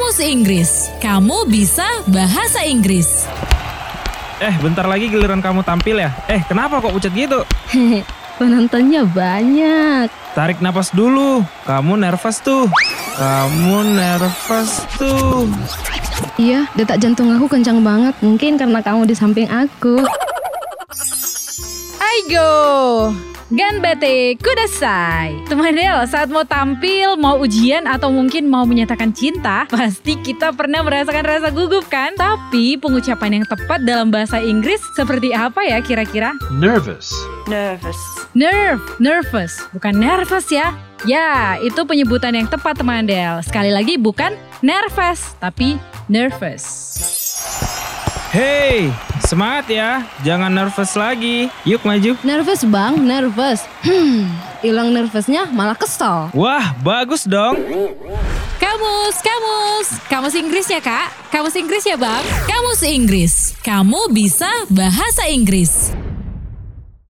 Kamus Inggris. Kamu bisa bahasa Inggris. Bentar lagi giliran kamu tampil ya. Kenapa kok pucat gitu? Penontonnya banyak. Tarik napas dulu. Kamu nervous tuh. Iya, detak jantung aku kencang banget. Mungkin karena kamu di samping aku. Aigo, ganbate kudasai. Teman Del, saat mau tampil, mau ujian, atau mungkin mau menyatakan cinta, pasti kita pernah merasakan rasa gugup kan? Tapi pengucapan yang tepat dalam bahasa Inggris seperti apa ya kira-kira? Nervous. Nervous, bukan nervous ya. Ya, itu penyebutan yang tepat teman Del. Sekali lagi bukan nervous, tapi nervous. Hey, semangat ya. Jangan nervous lagi. Yuk maju. Nervous bang, nervous. Hilang nervousnya malah kesel. Wah, bagus dong. Kamus Inggris ya kak? Kamus Inggris ya bang? Kamus Inggris. Kamu bisa bahasa Inggris.